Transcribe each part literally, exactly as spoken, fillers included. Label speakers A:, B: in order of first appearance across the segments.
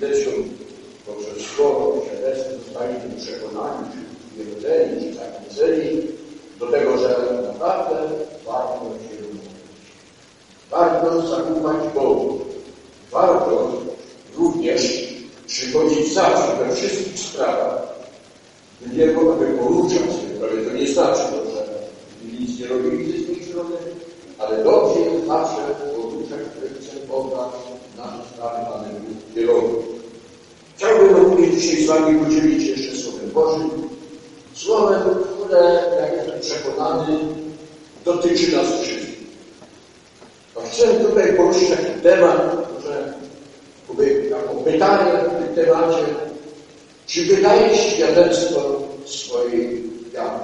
A: zresztą poprzez słowo świadectwo zostali tym przekonani, czy wyrodzeni, czy zachęceni do tego, że naprawdę warto się modlić. Warto zaufać Bogu. Warto również przychodzić zawsze we wszystkich sprawach do Niego, aby poruczać się. Ale to nie znaczy, że nic nie robili ze swojej strony, ale dobrze jest zawsze poruczać ręce Boga na sprawy Panu kierować. Chciałbym również dzisiaj z Wami podzielić się jeszcze Słowem Bożym. Słowem, które, jak jestem przekonany, dotyczy nas wszystkich. A chcę tutaj poruszyć taki temat, że jako pytanie w tym temacie, czy wydaje świadectwo swojej wiary?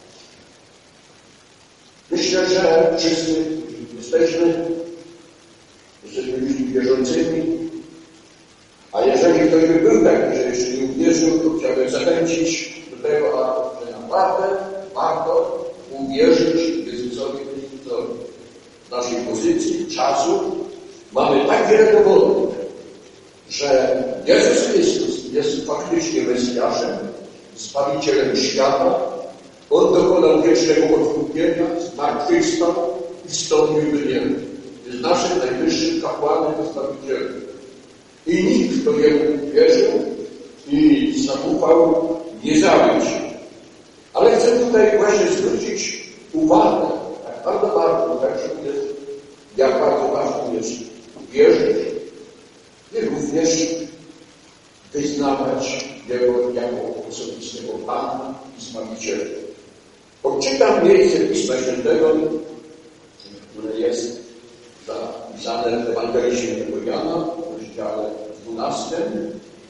A: Myślę, że wszyscy, którzy jesteśmy, jesteśmy ludźmi wierzącymi, a jeżeli ktoś by był taki, że jeszcze nie uwierzył, to chciałbym zachęcić do tego, a, że naprawdę warto uwierzyć Jezusowi Chrystusowi. W naszej pozycji, czasu mamy tak wiele dowodów, że Jezus Chrystus jest faktycznie Mesjaszem, Zbawicielem świata. On dokonał wiecznego odkupienia, zmartwychwstał i wstąpił do nieba. Jest naszym najwyższym kapłanem i Zbawicielem. I nikt, kto Jemu wierzył i zaufał, nie zawiódł się. Ale chcę tutaj właśnie zwrócić uwagę, tak bardzo bardzo, także jest, jak bardzo ważne jest wierzyć i również wyznawać Jego jako osobistego Pana i Zbawiciela. Odczytam miejsce Pisma Świętego, które jest zapisane w Ewangelii Świętego Jana, w rozdziale dwunastym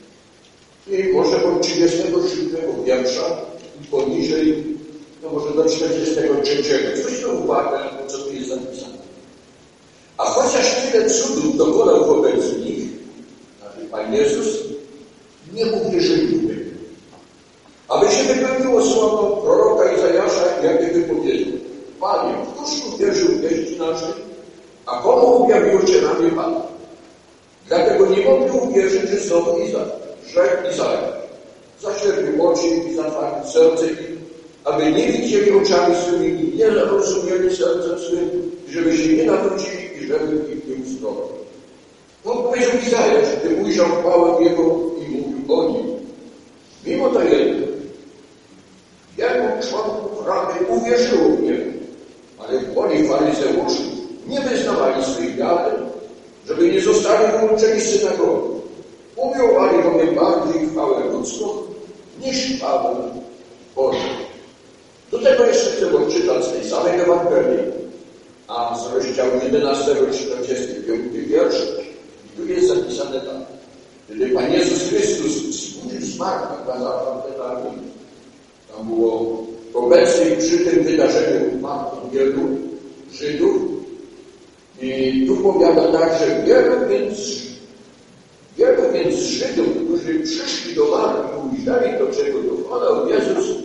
A: i może od trzydziestego siódmego wiersza i poniżej, no może do czterdziestego trzeciego. Zwróćmy uwagę, co tu jest napisane. A chociaż tyle cudów dokonał wobec nich, znaczy Pan Jezus, nie uwierzyli w Niego. Aby się wypełniło słowo proroka Izajasza, jakie wypowiedział: Panie, któż uwierzył wieści naszej, a komu objawiło Cię na mnie Pan? Dlatego nie mogli uwierzyć, że znowu Izajasz, rzekł Izajasz. Zaślepił oczy i zatwarł serce ich, aby nie widzieli oczami swymi i nie rozumieli sercem swym, żeby się nie nawrócili i żeby ich nie uzdrowił. No powiedział Izajasz, gdy ujrzał chwałę Jego i mówił o Nim. Mimo to jedno, wielu członków Rady uwierzyło w Niego, ale woli faryzeuszy nie wyznawali swej wiary, żeby nie zostali wyłączeni z synagogi. Umiłowali bowiem bardziej chwałę ludzką niż chwałę Bożą. Do tego jeszcze chcę odczytać z tej samej Ewangelii, a z rozdziału jedenastego, czterdziesty piąty wiersz. I tu jest zapisane tak. Gdy Pan Jezus Chrystus wzbudził zmartwych na zakwantę, tam było obecnych przy tym wydarzeniu bardzo wielu Żydów. I tu powiada tak, że wielu więc, wielu więc Żydów, którzy przyszli do Marka i ujrzeli to, czego dokonał Jezus,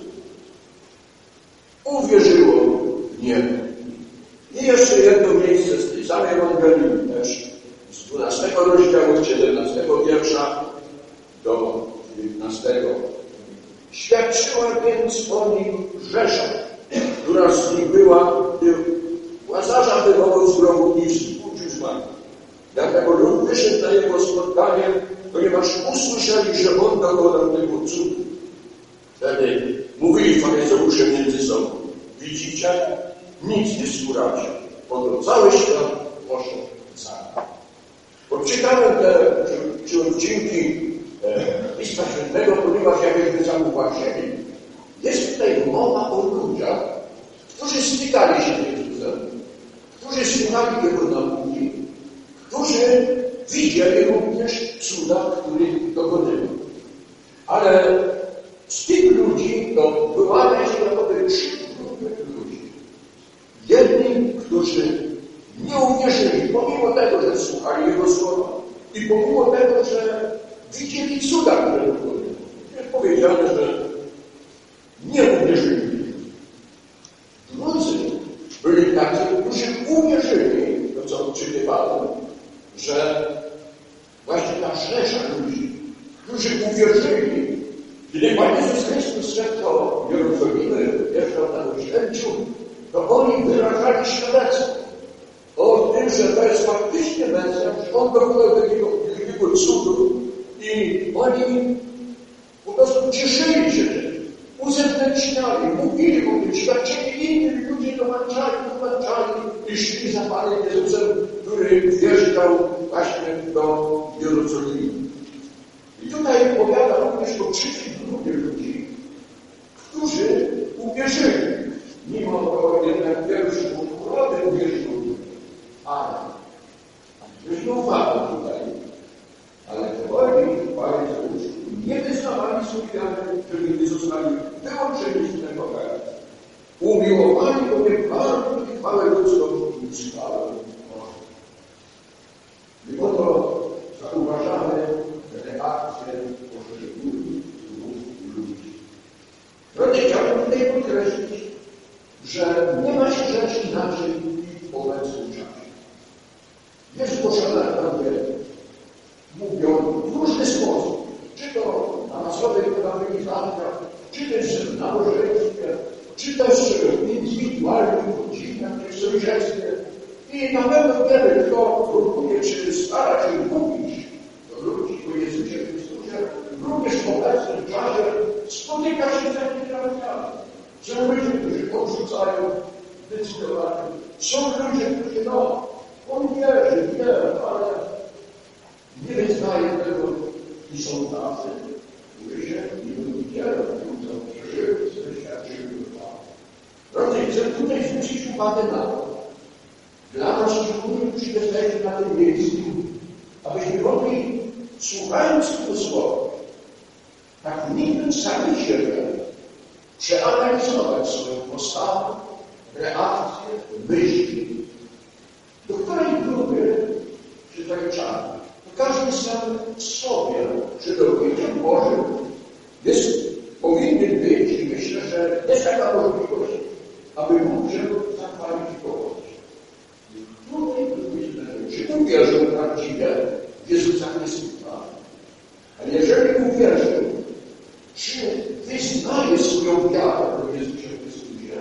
A: uwierzyło w Niego. I jeszcze jedno miejsce z tej samej Ewangelii też, z dwunastego rozdziału, siedemnastego wiersza do dziewiętnastego. Świadczyła więc o nim Rzesza, która z nim była, gdy Łazarza wywołał z grobu i wzbudził zmarłych. Dlatego lud wyszedł na jego spotkanie, ponieważ usłyszeli, że on dokonał tego cudu. Wtedy mówili faryzeusze między sobą: widzicie, nic nie skóracie, bo to cały świat poszedł za nim. Odczytałem te trzy odcinki Pisma Świętego, ponieważ jakbyśmy zauważyli, jest tutaj mowa o ludziach, którzy stykali się z Jezusem, którzy słuchali Jego nauki, którzy widzieli również cuda, których dokonywał. Ale z tych ludzi to wyłania się naprawdę trzy grupy ludzi. Jedni, którzy nie uwierzyli, pomimo tego, że słuchali Jego słowa i pomimo tego, że widzieli cuda, które dokonywał. Jest powiedziane, że nie uwierzyli. Drudzy byli tacy, którzy uwierzyli, to co odczytywałem, że właśnie ta rzesza ludzi ten cud, to oni wyrażali świadectwo o tym, że to jest faktycznie Mesjasz, że on dokonał takiego wielkiego cudu i oni po prostu cieszyli się tym, uzewnętrzniali, mówili o tym, świadczyli inni ludzie, dołączali, dołączali i szli za Panem Jezusem, który wjeżdżał właśnie do Jerozolimy. I tutaj opowiada również o trzeciej grupie ludzi, którzy uwierzyli. Mimo to jednak pierwszy urody uwierzyli. Ale, myśmy uwagę tutaj, ale to oni, Panie Jezus, nie wyznawali swojej wiary, żeby nie zostali wyłączeni z tego kraju. Umiłowali bowiem bardzo i chwałę ludzką i chwałę Bożą. Mimo to zauważamy reakcję poszczególnych ludzi. Wreszcie chciałbym tutaj podkreślić, że nie ma się rzeczy inaczej w obecnym czasie. Jest głoszona Ewangelia. Mówią w różny sposób. Czy to na masowych ewangelizacjach, czy też w nabożeństwie, czy też w indywidualnym godzinach, czy w sąsiedztwie. I na pewno wiemy, kto próbuje, czy stara się mówić do ludzi o Jezusie Chrystusie. Również w obecnym czasie spotyka się z takimi reakcjami. Są ludzie, którzy odrzucają zdecydowanie. Są ludzie, którzy no, on wierzy, wie, ale nie wyznaje tego i są tacy, którzy się nie wydzielą, którzy przeżyły, doświadczyły Pana. Drodzy, chcę tutaj zwrócić uwagę na to, dla nas szczególnie, którzy jesteśmy na tym miejscu, abyśmy mogli, słuchając tego słowa, tak nigdy sami siebie przeanalizować swoją postawę, reakcję, myśli, do której grupy przyzwyczajamy. To każdy sam w sobie, przed obliczem Bożym, jest, powinien być i myślę, że jest taka możliwość, aby mógł się zachwalić i położyć. Trudniej myślę, czy uwierzą prawdziwie w Jezusa Chrystusa. A jeżeli uwierzą, czy wyznaje swoją wiarę do Jezusa Chrystusa,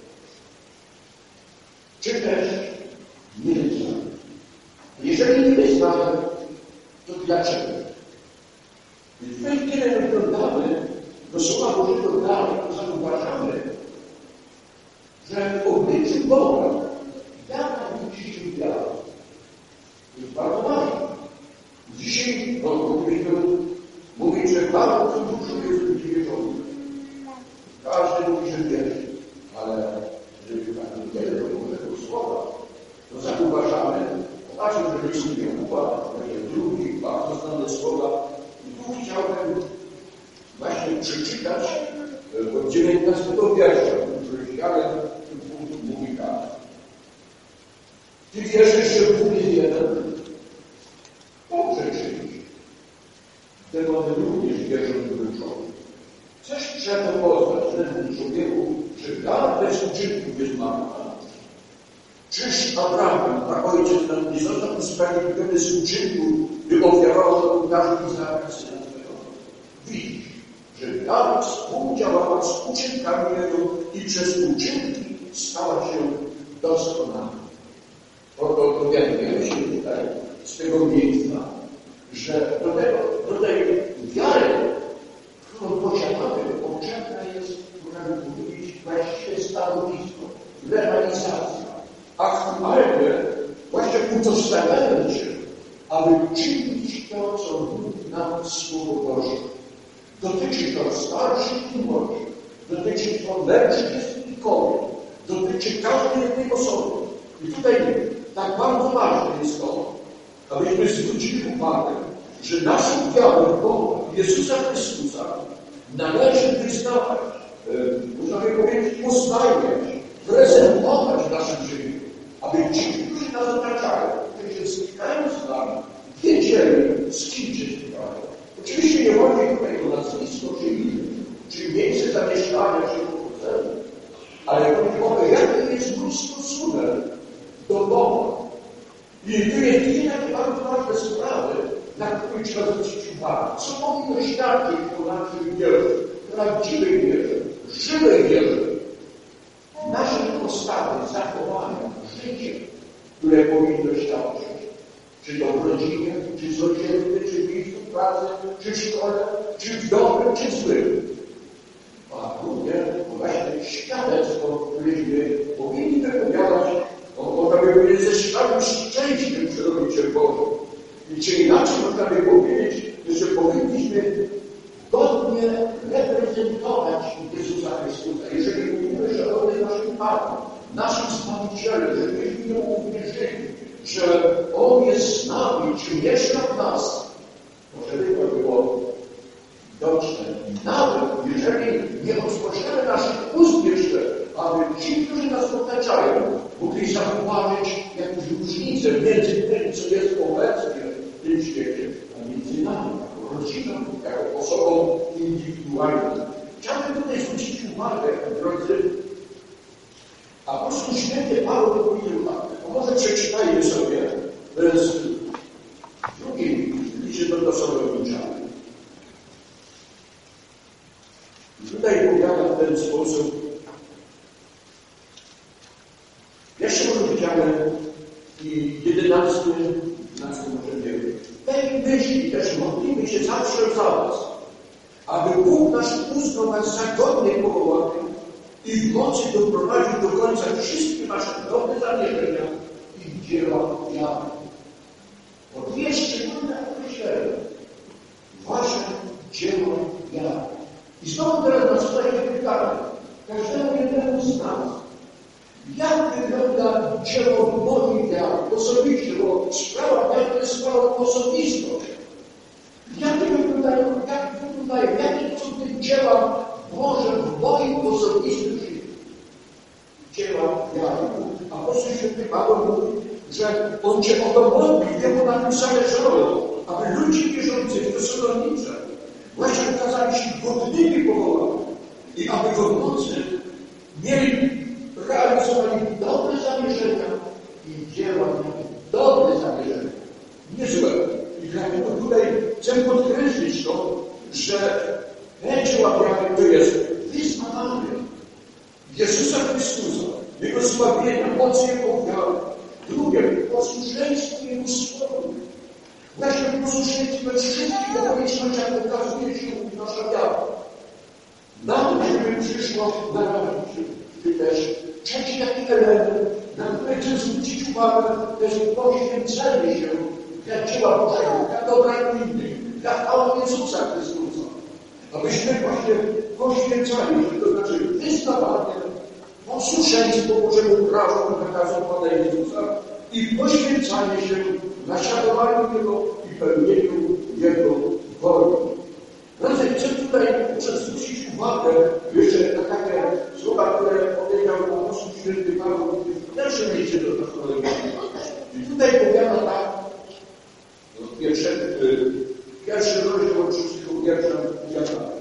A: czy też nie wyznaje. Jeżeli nie wyznaje, to dlaczego? Więc my, kiedy wyglądamy do Słowa Bożego dalej, to zauważamy, że w obliczu Boga jaka musi się wiara. To jest bardzo ważne. Dzisiaj no, moglibyśmy mówić, że bardzo dużo jest ludzi wierzących. Każdy mówi, że wierzy, ale żeby tak nie wiele do Bożego Słowa, to zauważamy, zobaczmy, że jest nie układ, drugi, bardzo znane słowa. I tu chciałbym właśnie przeczytać od dziewiętnastego wiersza, który Janek mówi tak. Ty wierzysz, że Bóg jest jeden? Dobrze czynisz. Demony również wierzą w człowiek. Coś trzeba poznać temu człowieku, że wiara bez uczynków jest marna. Czyż Abraham, a ojciec nam nie został usprawiedliwiony z uczynku, by ofiarował każdy zakaz syna swego? Widzisz, że wiara współdziałała z uczynkami Jego i przez uczynki stała się doskonała. Oto dowiadujemy się tutaj z tego miejsca, że do, tego, do tej wiary, którą posiadamy, potrzebna jest, można by powiedzieć, właściwe stanowisko, realizacja. Aktualnie właśnie utożsamiamy się, aby czynić to, co mówi nam Słowo Boże. Dotyczy to starszych i młodszych, dotyczy to mężczyzn i kobiet, dotyczy każdej jednej osoby. I tutaj tak bardzo ważne jest to, abyśmy zwrócili uwagę, że naszą wiarę w Boga, Jezusa Chrystusa, należy wyznawać, można by powiedzieć, uznajać, prezentować w naszym życiu, aby ci, którzy nas otaczają, którzy się stykają z nami, wiedzieli, z kim się stykają. Oczywiście nie chodzi tutaj o nazwisko, czy imię, czy miejsce zamieszkania, czy pochodzenia, ale chodzi o to, jaki jest mój stosunek do Boga. I tu jest dwie takie bardzo ważne sprawy, na które trzeba zwrócić uwagę. Co powinno świadczyć o naszej wierze, prawdziwej wierze, żywej wierze. które powinno świadczyć. Czy to w rodzinie, czy codziennie, czy w miejscu pracy, czy w szkole, czy w dobrym, czy w złym. A również właśnie świadectwo, któreśmy powinni wypowiadać, można by powiedzieć, ze szczerym szczęściem przed obliczem Bożym. I czy inaczej można by powiedzieć, że powinniśmy godnie reprezentować Jezusa Chrystusa. Jeżeli mówimy, że On jest naszym Panem, naszym Zbawicielem, że myśmy Mu uwierzyli, że On jest z nami, czy mieszka w nas, może by to było widoczne. Nawet jeżeli nie otworzymy naszych ust jeszcze, aby ci, którzy nas otaczają, mogli zauważyć jakąś różnicę między tym, co jest obecnie w tym świecie, a między nami, jako rodziną, jako osobą indywidualną. Chciałbym tutaj zwrócić uwagę, drodzy, apostoł święty Paweł powiedział tak, a może przeczytajmy sobie z drugim liście do Tesaloniczan. Tutaj powiada w ten sposób w pierwszym rozdziale i jedenastym, dwunastym może nie wiem. Tej myśli też mogliby się zawsze za was, aby Bóg nasz uznał was za godnie powołanych i w mocy doprowadził do końca wszystkie wasze dobre zamierzenia i dzieła wiary. Bo dwie szczególne określenia. Wasze dzieła wiary. I znowu teraz nasuwa się pytanie, każdemu jednemu z nas, jak wygląda dzieło mojej wiary osobiście, bo sprawa wiary to jest sprawa osobistą. Jak wyglądają, jak wyglądają, jakie są te dzieła Boże w moim osobistym życiu? Dzieła wiary. Apostoł święty Paweł mówi, że on cię o to modli, jemu na tym zależało, aby ludzie wierzący w Tesalonice właśnie okazali się godnymi powołania i aby w nocy mieli, realizowali dobre zamierzenia i dzieła dobre zamierzenia, nie złe. I dlatego tutaj chcę podkreślić to, że te dzieła wiary to jest wyznawanie Jezusa Chrystusa, Jego zbawienia, mocy Jego wiary. Drugie, posłuszeństwo Jego słowu. Właśnie posłuszeństwo we wszystkich okolicznościach okazuje się nasza wiara. Na to, żeby przyszło narazić, czy też trzeci taki element, na który chcę zwrócić uwagę, to jest poświęcenie się dla dzieła Bożego, dla dobra innych, dla chwały Jezusa Chrystusa. Abyśmy właśnie poświęcali się, to znaczy wyznawanie, posłuszeństwo Bożemu prawu, nakazom Pana Jezusa i poświęcanie się naśladowaniu Jego i pełnieniu Jego woli. Drodzy, chcę tutaj zwrócić uwagę jeszcze na takie słowa, które powiedział apostoł święty Paweł w pierwszym liście do Tesaloniczan. I tutaj powiada tak, pierwszy, pierwszy rozdział od szóstego wiersza powiada.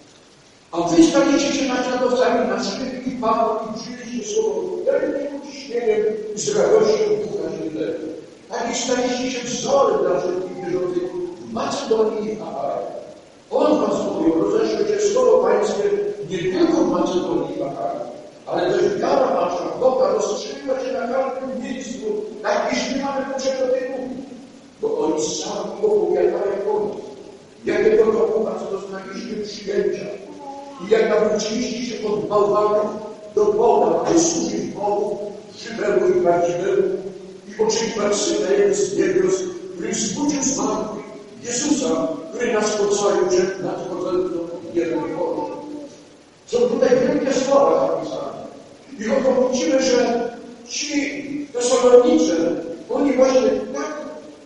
A: A wy staliście się naśladowcami naszych i Pana i przyjęliście słowo pełnym uciśnieniem i z radością Ducha Świętego. Tak i staliście się wzorem dla wszystkich wierzących w Macedonii i w Achaji. On was mówił, rozeszło się słowo Pańskie nie tylko w Macedonii i Achaji, ale też wiara wasza, dobra, rozstrzygła się na każdym miejscu, tak iż nie mamy potrzeby o tym mówić. Bo oni sami opowiadają o nas, jakie to u was doznaliście przyjęcia i jak nawróciliście się od bałwanów do Boga, aby służyć Bogu żywemu i prawdziwemu i oczekiwać Syna Jego z niebios, który wzbudził z martwych Jezusa, który nas ocalił przed nadchodzącą jedną Bożą. Są tutaj wielkie słowa zapisane. I oto widzimy, że ci Tesalonicze, oni właśnie tak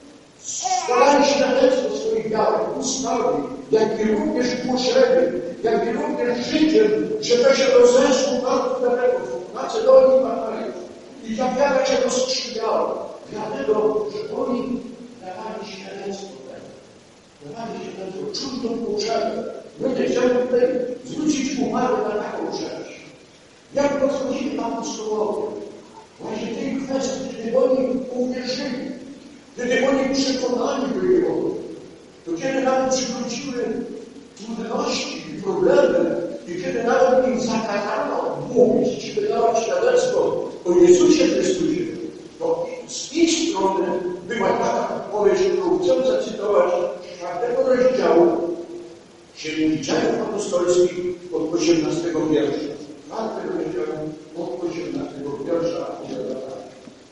A: starali się świadectwo swojej wiary, ustami, jak i również głoszenie, jak i również życiem, że to się rozeszło bardzo daleko, w Macedonii i Achaji. I ta wiara się rozstrzygała, dlatego, że oni dawali świadectwo tego. Dawali świadectwo, czuć tą potrzebę. Ludzie chciałem tutaj zwrócić uwagę na taką rzecz. Jak rozchodzili apostołowie, właśnie w tej kwestii, kiedy oni uwierzyli, kiedy oni przekonani byli o tym, to kiedy nawet przychodziły trudności i problemy, i kiedy nawet im zakazano mówić, czy wydawać świadectwo o Jezusie Chrystusie, to z tylko chcę zacytować z czwartego rozdziału Księgi Dziejów Apostolskich od osiemnastego wiersza. Czwarty rozdział od osiemnastego wiersza opowiada tak.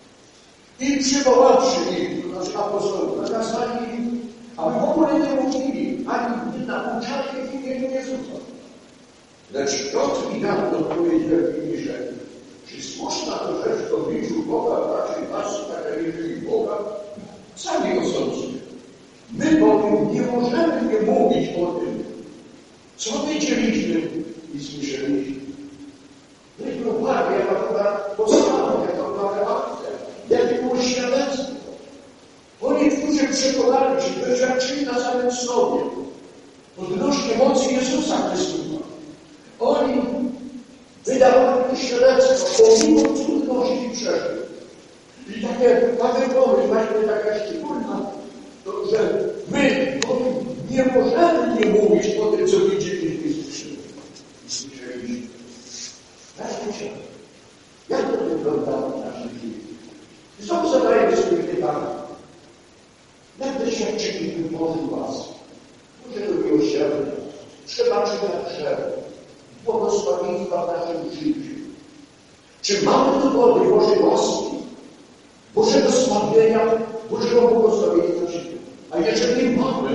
A: I przywoławszy ich, to znaczy apostołów, nakazali im, aby w ogóle nie mówili, ani nie nauczali w imieniu Jezusa. Lecz Piotr i Jan odpowiedzieli i rzekli: czy słuszna to rzecz w obliczu Boga, raczej was, tak jak jeżeli Boga, sami osądźcie. My bowiem nie możemy nie mówić o tym, co widzieliśmy i słyszeliśmy. Weźmy uwagę, jaka była postawa, jaka była reakcja, jakie było świadectwo. Oni, którzy przekonali się, doświadczyli na samym sobie odnośnie mocy Jezusa Chrystusa. Oni wydawali świadectwo pomimo trudności i przeszkód. I takie pawełkowe, właśnie taka szczególna, to że my nie możemy nie mówić o tym, co widzieliśmy i słyszeliśmy. Zobaczcie, jak to wygląda w naszym życiu. I znowu zadajemy sobie pytanie. Jak doświadczyliśmy Bożej łaski, Bożego miłosierdzia, przebaczenia grzechów, błogosławieństwa w naszym życiu? Czy mamy dowody Bożej łaski, Bożego zbawienia, Bożego błogosławieństwa w życiu? A jeżeli mamy,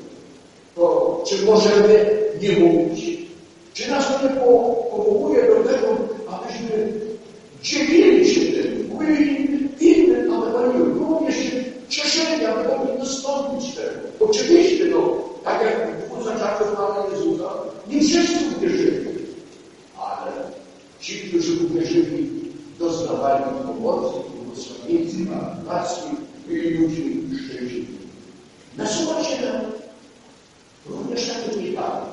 A: to czy możemy nie mówić? Czy nas to nie powołuje do tego, abyśmy dzielili się tym, mówili innym Ewangelium, również się cieszyli, aby mogli dostąpić tego. Oczywiście, no, tak jak w zaczęciu Pana Jezusa, nie wszyscy uwierzyli, ale ci, którzy uwierzyli, doznawali pomocy, błogosławieństwa, łaski, byli ludźmi szczęśliwi. Nasuwa się nam również takie pytanie.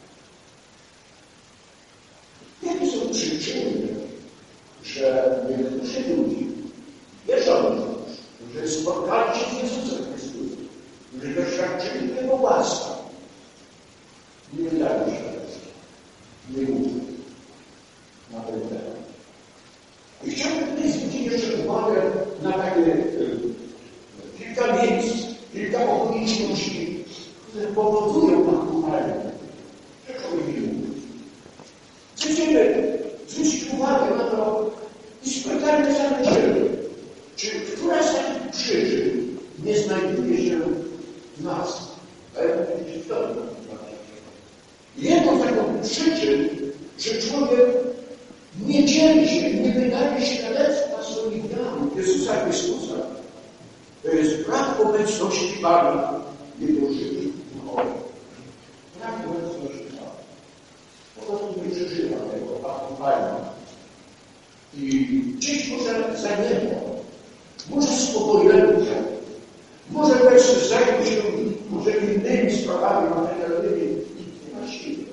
A: Jakie są przyczyny, że niektórzy ludzie wierzący, którzy spotkali się z Jezusem Chrystusem, którzy doświadczyli Jego łaski, nie wydają świadectwa, nie mówią na ten temat. I chciałbym tutaj zwrócić jeszcze uwagę na takie y, kilka miejsc, kilka okoliczności, które powodują nakłuchanie, że człowiek nie mówi. Chcemy zwrócić uwagę na to i spytajmy sami siebie, czy któraś z takich przyczyn nie znajduje się w nas, pewnie w tobie. Jedną z takich przyczyn, że człowiek nie dzieli się, nie wydaje świadectwa swojej wiary Jezusa Chrystusa, to jest brak obecności Pana w Jego życiu. Brak obecności Pana. Po prostu nie przeżywa tego, a Pana. I gdzieś może zaniedbał, może spowolnił się, może wreszcie zajął się może innymi sprawami materialnymi i właściwie.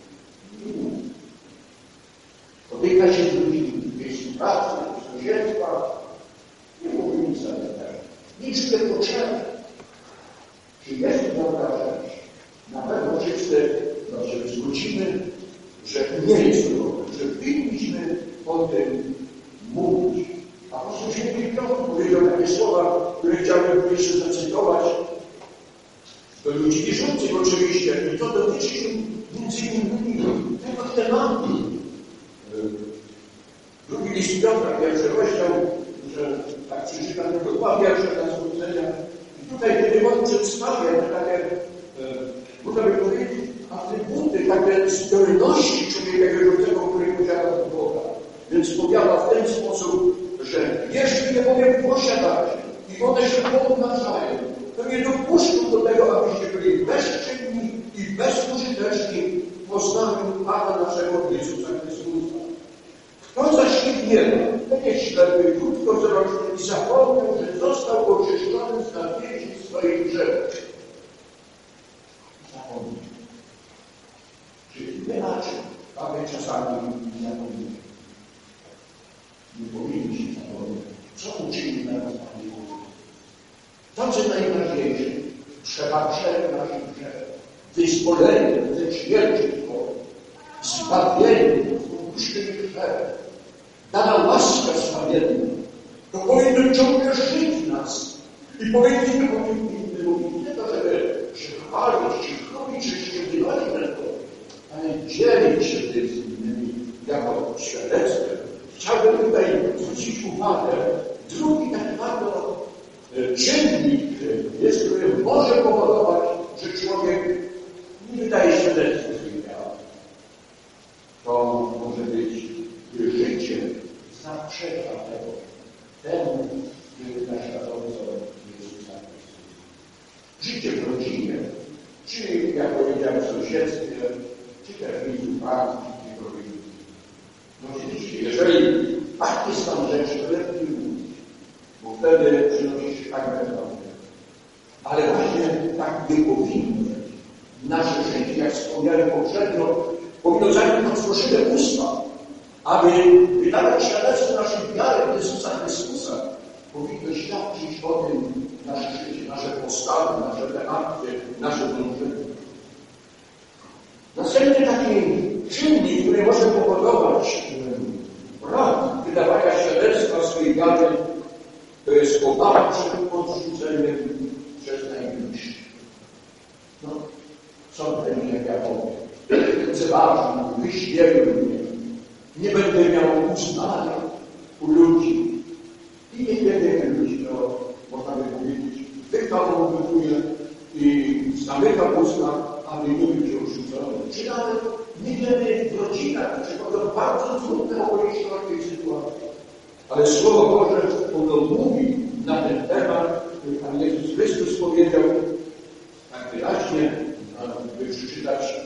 A: Spotyka się z ludźmi w miejscu pracy, w sąsiedztwach, nie mówi nic na ten temat. Nic nie potrzeba. Czy jest to dobra rzecz? Na pewno wszyscy no, się zgodzimy, że nie jest to dobre, że powinniśmy o tym mówić. A apostoł święty Piotr powiedział takie słowa, które chciałbym jeszcze zacytować do ludzi wierzących oczywiście. I to dotyczy między innymi tego tematu. Drugi list Piotra, pierwszy rozdział, że tak przeczytam tylko dwa wiersze dla skrócenia. I tutaj, kiedy on przedstawia takie, e, można by powiedzieć, atrybuty, takie zdolności człowieka wierzącego, który posiada od Boga. Więc powiada w ten sposób, że jeśli je bowiem posiadacie i one się pomnażają, to nie dopuszczą do tego, abyście byli bezczynni i bezużyteczni w poznaniu Pana naszego Jezusa Chrystusa. Kto zaś ich nie ma, ten jest ślepy, krótkowzroczny i zapomniał, że został oczyszczony z napięci swoich grzechów. Zapomniał. Czyli inaczej, a my czasami zapomnimy. Nie powinniśmy zapomnieć, co uczynił nas Pan Jezus. To, co najważniejsze, przebaczenie naszych grzechów, wyzwolenie ze śmierci Twojej, zbawienie, odpuszczenie grzechów, dana łaska zbawienna, to powinno ciągle żyć w nas i powinniśmy o tym chwalić, czy chlubić, czy szczytywać tego, ale dzielić się tym z innymi jako świadectwem. Chciałbym tutaj zwrócić uwagę, drugi taki bardzo czynnik jest, który może powodować, że człowiek nie wydaje świadectwa swoich działań. To może być, gdy życie zaprzecza tego, temu, który naśladowcą Jezusa Chrystusa. Życie w rodzinie, czy jak powiedziałem w sąsiedztwie, czy też w miejscu pracy, czy gdziekolwiek. No oczywiście, jeżeli taki stan rzeczy, to lepiej mówić, bo wtedy przynosi się tak naprawdę. Ale właśnie tak nie powinno być. Nasze życie, jak wspomniałem poprzednio, powinno zająć otworzone usta, aby wydawać świadectwo naszej wiary w Jezusa Chrystusa. Powinno świadczyć o tym nasze życie, nasze postawy, nasze reakcje, nasze dążenia. Następny taki czynnik, który może powodować brak wydawania świadectwa swojej wiary, to jest obawa przed odrzuceniem przez najbliższych. No, co będzie, jak ja powiem? Przeważnie, wyśmieją mnie. Nie będę miał uznania u ludzi. I niewiele ludzi, to można by powiedzieć, wykalowuje i zamyka usta, aby nie być odrzucony. Czy nawet niewiele w rodzinach przychodzą bardzo trudne okoliczności tej sytuacji. Ale Słowo Boże ono mówi na ten temat, który Pan Jezus Chrystus powiedział tak wyraźnie, by przeczytać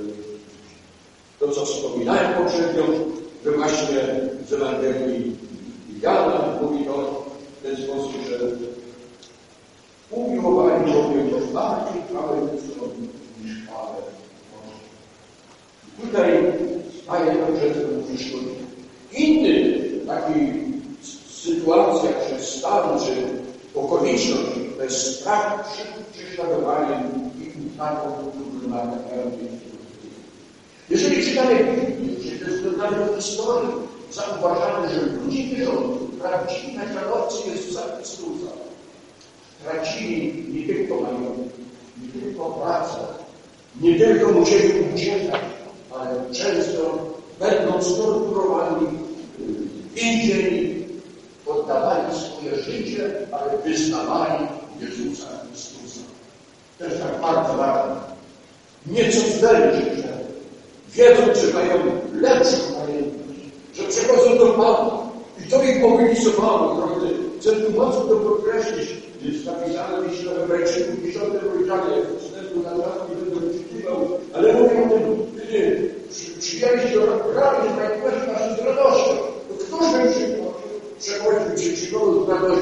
A: to, co wspominałem poprzednio, że właśnie z Ewangelii Jana mówi to w ten sposób, że umiłowani bowiem bardziej chwałę ludzką niż chwałę Bożą. Tutaj staje to przed przyszłość. Inny taki sytuacja, czy stan, czy okoliczność, to jest strach przed prześladowaniem i utratą lub marnowaniem. Jeżeli czytamy Biblię, czy też względami historii, zauważamy, że ludzie wierzący, prawdziwi naśladowcy Jezusa Chrystusa, tracili nie tylko majątek, nie tylko pracę, nie tylko musieli uciekać, ale często będąc torturowani, więzieni, oddawali swoje życie, ale wyznawali Jezusa Chrystusa. To jest tak bardzo ważne. Nie cofnęli się przed, wiedzą, że mają lepszą pamiętność, że przechodzą do Pana i to ich mobilizowało, drodzy. Chcę tu mocno to podkreślić, jest napisane w liście do Hebrajczyków w dziesiątym rozdziale, wstępu na raz nie będę wyczytywał, ale mówię o tym, gdy przy, przyjęliście do prawie, znajdować naszą z radością. To któż by przechodził się przygodą z radością?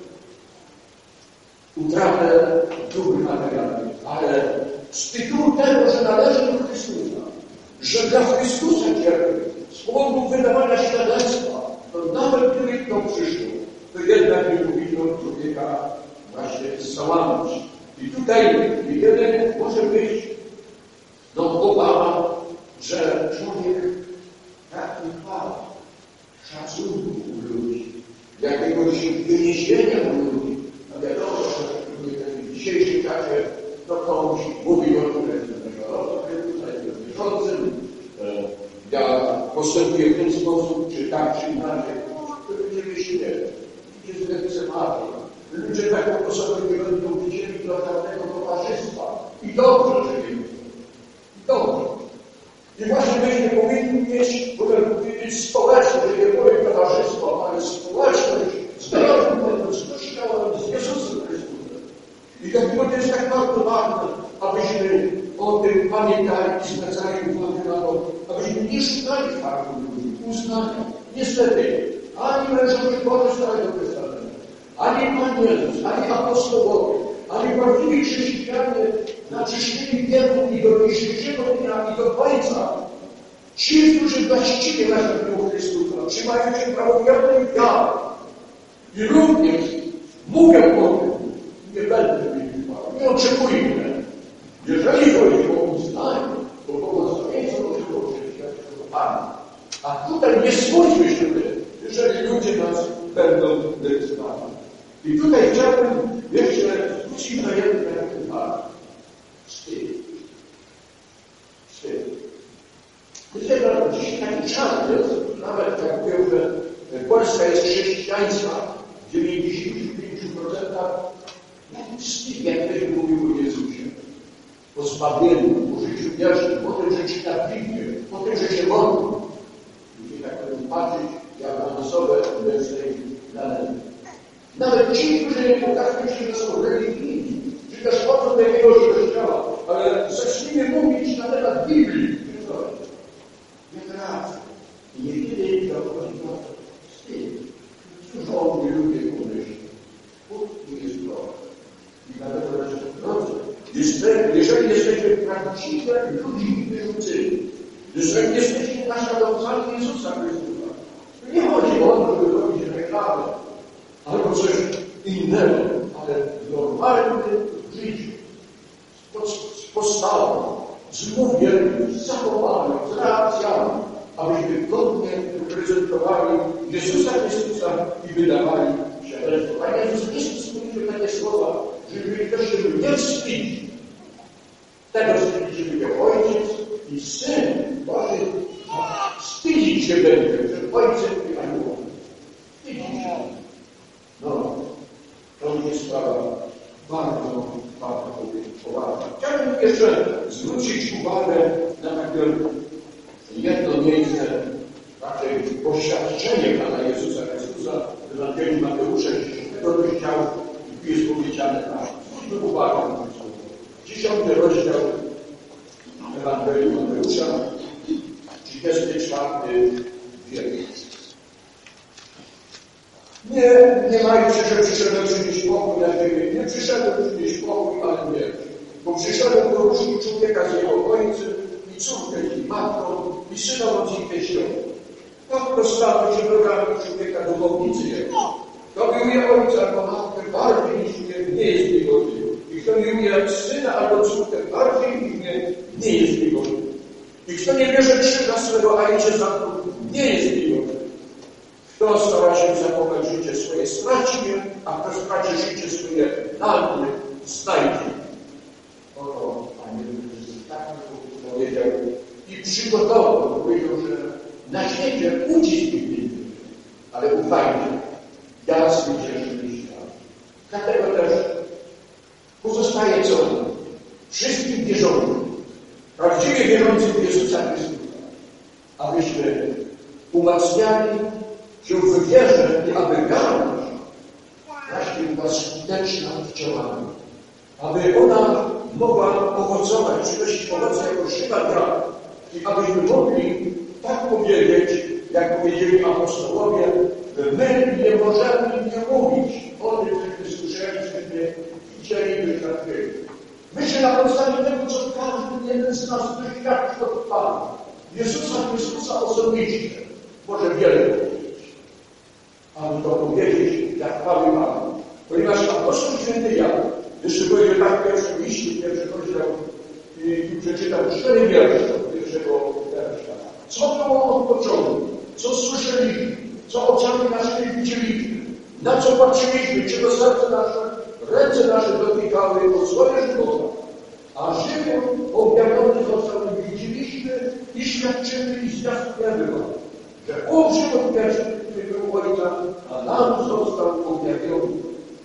A: Utratę dóbr materialnych, ale z tytułu tego, że należy do Chrystusa, że dla Chrystusa cierpi, z powodu wydawania świadectwa, to nawet gdyby to przyszło, to jednak nie powinno człowieka właśnie załamać. I tutaj jeden może być no, obawa, że człowiek traci chwałę, szacunku u ludzi, jakiegoś wyniesienia u ludzi. No wiadomo, że w dzisiejszym czasie to komuś mówi o tym, że jest wierzącym, ja postępuję w ten sposób, czy tak, czy inaczej. To będzie wyśmiewać. Jest lekceważą. Ludzie taką osobę nie będą widzieli dla żadnego towarzystwa. I dobrze, że nie. I dobrze. I właśnie myśmy powinni mieć, mogę powiedzieć, społeczność, nie powiem towarzystwo, ale społeczność z narodem społecznością z Jezusem Chrystusem. I dlatego to jest tak bardzo ważne, abyśmy o tym pamiętali i zwracali uwagę na to, abyśmy nie szukali faktu ludzi, uznania. Niestety, ani mężowie Boże Starego Testamentu, ani Pan Jezus, ani apostołowie, ani prawdziwi chrześcijanie na czyszczeniu wieku i do dzisiejszego dnia i do końca. Ci, którzy właściwie naszego Chrystusa trzymają się prawowiernej wiary i również mówią o tym, nie będę wyjmował, nie oczekujmy. Jeżeli chodzi o uznanie, to błogosławieństwo może było chrześcijaństwo do Pana. A tutaj nie spójrzmy się tym, jeżeli ludzie nas będą lekceważyć. I tutaj chciałbym jeszcze zwrócić na jeden fakt. Wstyd. Wstyd. Myślę, że dziś taki czas jest, nawet jak mówią, że Polska jest chrześcijaństwa w dziewięćdziesięciu pięciu procentach. Jaki wstyd, jak ktoś mówił o Jezusie. O zbawieniu, o życiu wiecznym, o tym, że czyta Biblię, o tym, że się modli. Ludzie tak będą patrzeć, jak na osobę bez tej danej. Nawet ci, którzy nie pokazują się, że są religijni, że też chodzą do jakiegoś kościoła, ale zacznijmy mówić na temat Biblii. Nie racja. I niekiedy to chodzi o wstyd. Cóż o mnie ludzie pomyślą? Bóg nie jest Bogiem. I dlatego też drodzy, jeżeli jesteśmy prawdziwe ludzi wierzącymi, jeżeli jesteśmy naśladowcami Jezusa Chrystusa, to nie chodzi o to, żeby robić reklamę albo coś innego, ale w normalnym życiu, z postawą, z mówieniem, z zachowaniem, z reakcjami, abyśmy godnie reprezentowali Jezusa Chrystusa i wydawali świadectwo. Pan Jezus Chrystus mówił takie słowa, żeby ktoś się nie wstydzić. Tego wstydzić się będzie Ojciec i Syn Boży. Wstydzić się będzie przed Ojcem i Aniołem. Wstydzić się. No, to jest sprawa bardzo, bardzo poważna. Chciałbym jeszcze zwrócić uwagę na takie jedno miejsce, takie poświadczenie Pana Jezusa Chrystusa w Ewangelii Mateusza, dziesiątego rozdziału, i tu jest powiedziane tak. Zwróćmy uwagę na to słowo. Dziesiąty rozdział Ewangelii Mateusza, trzydziesty czwarty wiersz. Nie, nie majcie, że przyszedłem przynieść pokój na ziemię. Nie przyszedłem przynieść pokój, ale miecz. Bo przyszedłem poróżnić człowieka z jego ojcem i córkę, i matką, i synom od ich teścią. To rozstawił się drogami człowieka duchownicy jego. Kto miłuje ojca albo matkę bardziej niż mnie, nie jest jego syn. I kto miłuje syna albo córkę bardziej niż mnie, nie jest jego syn. I kto nie bierze krzyża swego, a idzie za mną, nie jest jego syn. Kto stara się zachować życie swoje, straci je, a kto straci życie swoje, dla mnie znajdzie. Oto Pan Jezus tak powiedział i przygotował, powiedział, że na świecie ucisk będzie, ale ufajcie, ja zwyciężę świat. Dlatego też pozostaje co? Wszystkim wierzącym, prawdziwie wierzącym w Jezusa Chrystusa, abyśmy umacniali się w wierze i aby wiara właśnie była skuteczna w działaniu. Aby ona mogła owocować, przynosić owoce jako żywa wiara. I abyśmy mogli tak powiedzieć, jak powiedzieli apostołowie, że my nie możemy nie mówić o tym, cośmy słyszeli, cośmy widzieli, doświadczyli. My się na podstawie tego, co każdy jeden z nas doświadczył od Pana, Jezusa Chrystusa osobiście, może wiele powiedzieć. Aby to powiedzieć, jak chwały Panu. Ponieważ apostoł święty Jan, jeszcze powiedział tak pierwszy liście, pierwszy rozdział, i przeczytał cztery wiersze od pierwszego wiersza. Co było od początku? Co słyszeliśmy? Co oczami naszymi widzieliśmy? Na co patrzyliśmy? Czego serce nasze, ręce nasze dotykały o swoje żywota? A żywot objawiony został i widzieliśmy i świadczymy i zwiastujemy wam, że on żywot pierwszy, który był Ojca, a nam został objawiony.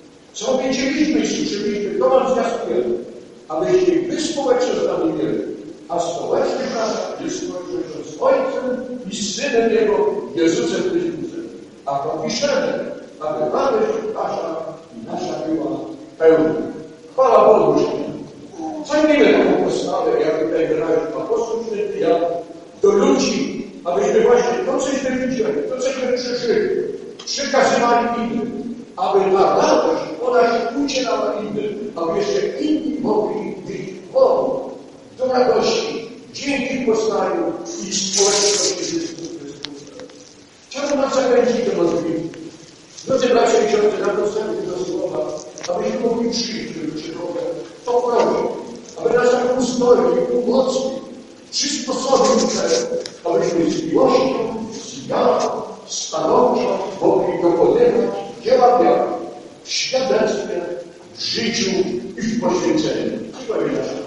A: Co wiedzieliśmy i słyszeliśmy, to wam zwiastujemy, abyście wy społecznie z nami mieli, a społecznie nasza jest społeczność z Ojcem i z Synem Jego, Jezusem Chrystusem. A to piszemy, aby radość wasza i nasza była pełna. Chwała Bogu, że zajmijmy taką postawę, jak tutaj wyraził apostoł święty Jan, do ludzi, abyśmy właśnie to, cośmy widzieli, to, cośmy przeżyli, przekazywali innym, aby ta radość, ona się udzielała innym, aby jeszcze inni mogli być wolni do radości dzięki poznaniu i społeczności Chrystusa. Chciałbym nas zachęcić do modlitwy. Drodzy bracia i siostry, na dostępie do słowa, abyśmy mogli przyjść do Ciebie, to proszę, aby nas tak uzdolnił, umocnił, przysposobił temu, abyśmy z miłością, z wiarą, stanowczo mogli dokonywać dzieła wiary w świadectwie, w życiu i w poświęceniu. Dziękuję.